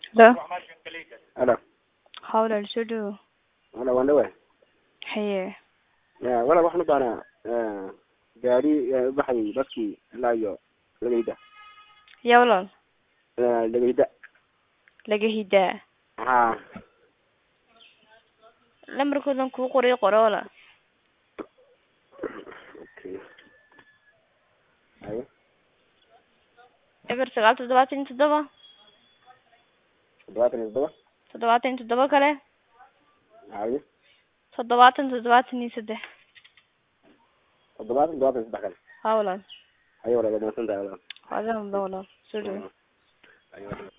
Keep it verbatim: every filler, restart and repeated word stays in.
ده أنا حاول الشدو أنا وأنا وين حيه يا ولا واحد بنا جاري بحي بكي لا يو لقيده يا ولال لقيده laga hidaa ها lamarkoodan kuu qoriyo qoroola أوكي أيوة eber sagaal toddobaatan iyo toddoba دلوقتي نزدوا toddobaatan iyo toddoba kale أيوة toddobaatan toddobaatan iyo saddex دلوقتي دلوقتي نزدوا ها walaal أيوة ولا ما سنت ولا adan walaal soo dhawo أيوة